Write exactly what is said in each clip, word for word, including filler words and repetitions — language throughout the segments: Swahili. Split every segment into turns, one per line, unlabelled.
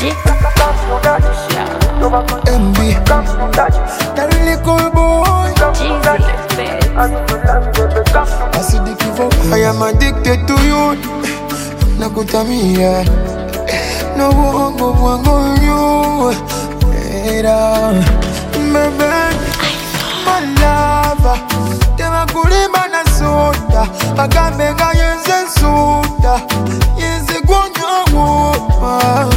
M B, that really cool boy. I see the people. I am addicted to you. Nakutamia. No one go one go you. Era, baby, my lover. Tema kulimba na soda. Agamega yenze soda. Yenze gonya wopa.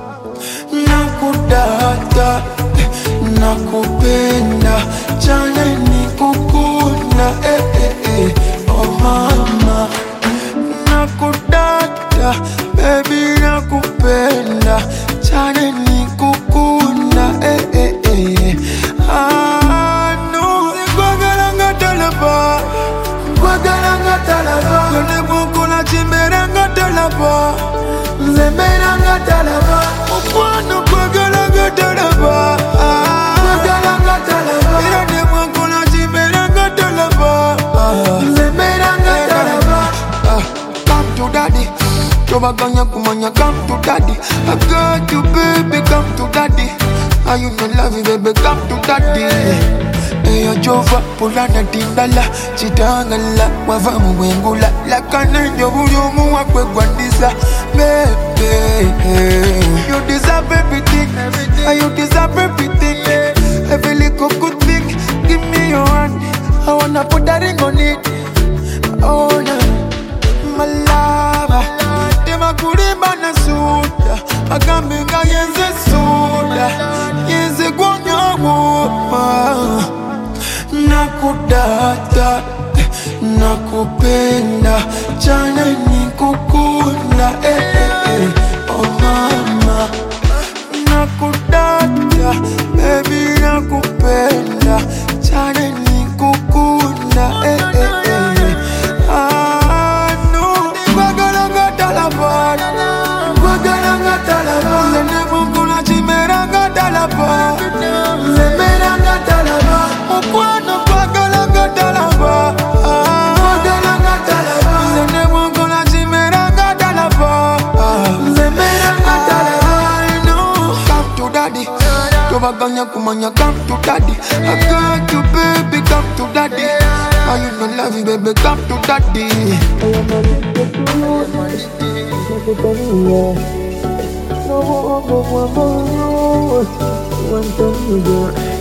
Nakudata, nakupenda, jana nikukuna, eh eh eh, oh mama. Nakudata, baby nakupenda, jana nikukuna, eh eh eh. Ah no, kwagalanga talaba, kwagalanga talaba, kone bukuna chimberanga talaba, zemberanga talaba. Kwano kwagalanga talaba, kwagalanga talaba. Irane mwakuna chimeranga talaba, zemeranga talaba. Come to daddy, tobaganya kumanya. Come to daddy, I got you baby. Come to daddy, are you not love you baby? Come to daddy. Eyo jova pulana tindala, chitangala wavamu wengula. Lakana nyobuyomu wakwe gwandisa, baby. You deserve everything, and you deserve everything. Every little good thing, give me your hand. I wanna put that ring on it. Oh no, my lover. Tema kurimba na soda, agambenga yenze soda, yenze gonya wopa. Nakudata, nakupenda, jana nikukuna, eh eh eh, oh mama. Nakudata, baby nakupenda, jana nikukuna, eh eh eh. Ah no, kwagalanga talaba, kwagalanga talaba. Zene bukuna chimeranga talaba, zemeranga talaba. Okwano kwagalanga talaba, kwagalanga talaba. Zene bukuna chimeranga talaba, zemeranga talaba. Come to daddy, tobaganya kumanya. Come to daddy, I got you baby. Come to daddy, are you not love you baby? Come to daddy. I am addicted to you. No, no, no, no, no, no. You want to be there.